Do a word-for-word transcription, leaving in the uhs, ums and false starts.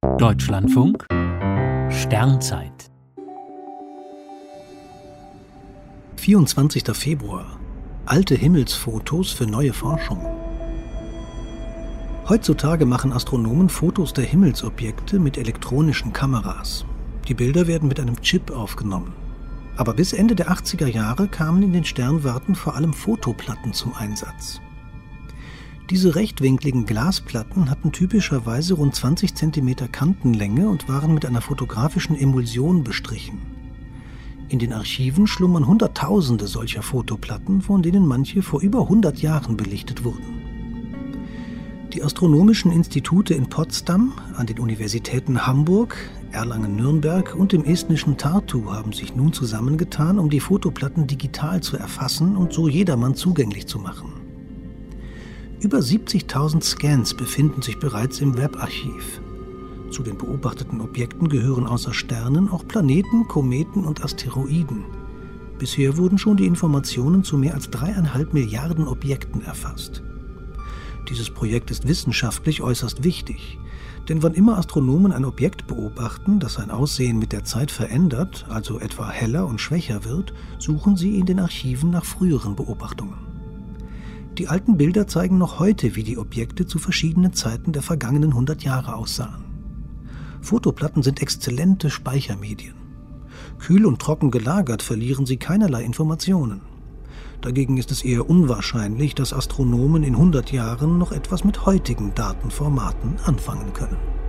Deutschlandfunk Sternzeit vierundzwanzigster Februar. Alte Himmelsfotos für neue Forschung. Heutzutage machen Astronomen Fotos der Himmelsobjekte mit elektronischen Kameras. Die Bilder werden mit einem Chip aufgenommen. Aber bis Ende der achtziger Jahre kamen in den Sternwarten vor allem Fotoplatten zum Einsatz. Diese rechtwinkligen Glasplatten hatten typischerweise rund zwanzig Zentimeter Kantenlänge und waren mit einer fotografischen Emulsion bestrichen. In den Archiven schlummern Hunderttausende solcher Fotoplatten, von denen manche vor über hundert Jahren belichtet wurden. Die astronomischen Institute in Potsdam, an den Universitäten Hamburg, Erlangen-Nürnberg und dem estnischen Tartu haben sich nun zusammengetan, um die Fotoplatten digital zu erfassen und so jedermann zugänglich zu machen. Über siebzigtausend Scans befinden sich bereits im Webarchiv. Zu den beobachteten Objekten gehören außer Sternen auch Planeten, Kometen und Asteroiden. Bisher wurden schon die Informationen zu mehr als dreieinhalb Milliarden Objekten erfasst. Dieses Projekt ist wissenschaftlich äußerst wichtig, denn wann immer Astronomen ein Objekt beobachten, das sein Aussehen mit der Zeit verändert, also etwa heller und schwächer wird, suchen sie in den Archiven nach früheren Beobachtungen. Die alten Bilder zeigen noch heute, wie die Objekte zu verschiedenen Zeiten der vergangenen hundert Jahre aussahen. Fotoplatten sind exzellente Speichermedien. Kühl und trocken gelagert verlieren sie keinerlei Informationen. Dagegen ist es eher unwahrscheinlich, dass Astronomen in hundert Jahren noch etwas mit heutigen Datenformaten anfangen können.